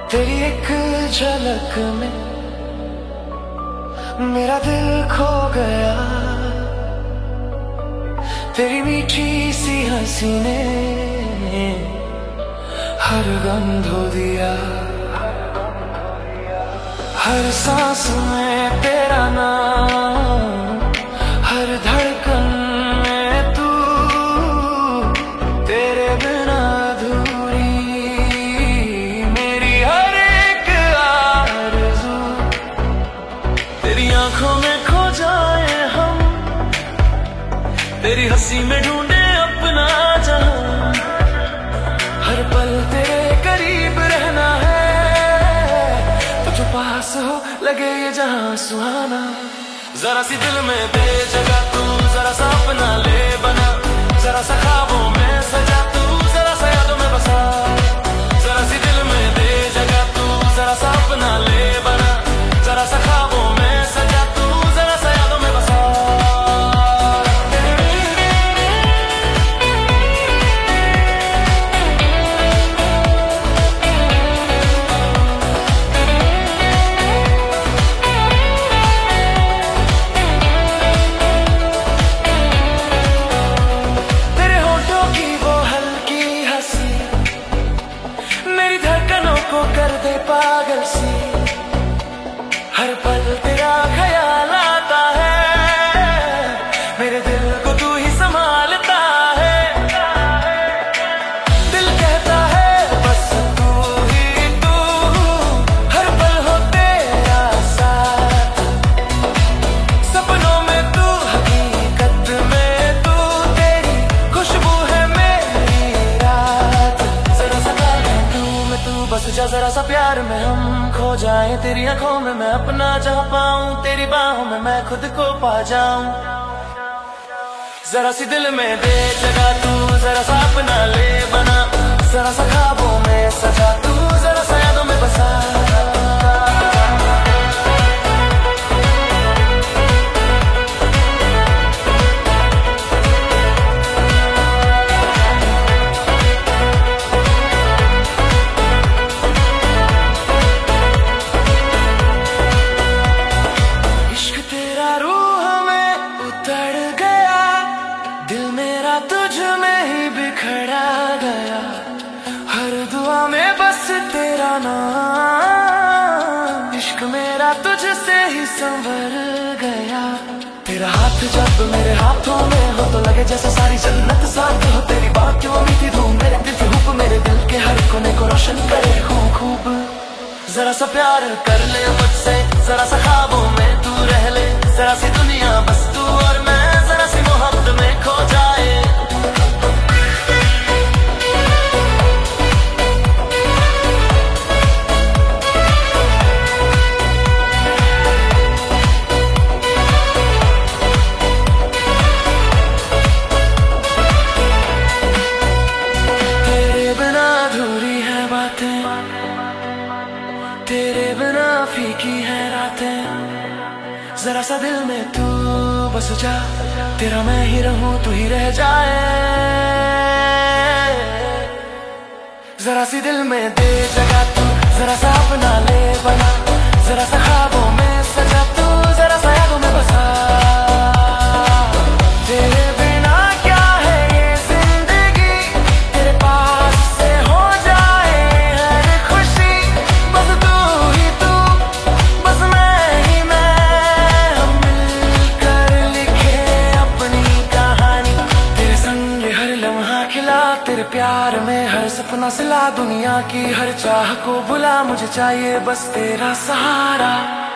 तेरी एक झलक में मेरा दिल खो गया। तेरी मीठी सी हंसी ने हर गम धो दिया। हर सांस में तेरा नाम, हर धड़कन में तू, तेरे बिना अधूरी मेरी हर एक आरज़ू। तेरी आंखों में खो जाए हम, तेरी हंसी में ढूंढे अपना जहां। हर पल तेरे करीब रहना है, जो पास हो लगे ये जहां सुहाना। जरा सी दिल में दे जगह तू, जरा सा अपना ले बना, जरा सा ख्वाबों में सजा तू, जरा सा यादों में बसा। जरा सी दिल में दे जगह तू, जरा सा अपना ले बना, जरा सा ख्वाबों में सजा तू, जरा सा यादों में बसा। को कर दे पागल सी, हर पल तेरा ख्याल आता है, मेरे दिल को तू ही संभालता है। दिल कहता है बस तू ही तू, हर पल हो तेरा साथ। सपनों में तू, हकीकत में तू, तेरी खुशबू है मेरी रात। जरा सा तू बस जा, जरा सा प्यार में हम खो जाए। तेरी आंखों में मैं अपना चाह पाऊं, तेरी बाहों में मैं खुद को पा जाऊं। जरा सी दिल में दे जगह तू, जरा सा अपना ले बना, जरा सा ख्वाबों में सजा तू, जरा सा यादों में बसा। तुझ में ही बिखरा गया, हर दुआ में बस तेरा नाम। इश्क मेरा तुझसे ही संवर गया। तेरा हाथ जब मेरे हाथों में हो तो लगे जैसे सारी जन्नत साथ हो। तेरी बात क्यों मीठी धूम, मेरे दिल की हुप, मेरे दिल के हर कोने को रोशन करे खूब खूब। जरा सा प्यार कर ले मुझसे, जरा सा ख्वाबों में तू रह ले, जरा सी दुनिया बस तू और मैं, जरा सी मोहब्बत में खो जाए। तेरे बिना फीकी है रातें, जरा सा दिल में तू बस जा, तेरा मैं ही रहूं तू ही रह जाए। जरा सी दिल में दे जगह तू, जरा सा अपना ले बना, जरा सा ख्वाबों में सजा तू, जरा सा यादों में बसा। तेरे बिना क्या है ये जिंदगी, तेरे पास से हो जाए हर खुशी। बस तू ही तू, बस मैं ही मैं, हम मिलकर लिखे अपनी कहानी। तेरे संग हर लम्हा खिला, तेरे प्यार में हर सपना सिला। दुनिया की हर चाह को बुला, मुझे चाहिए बस तेरा सहारा।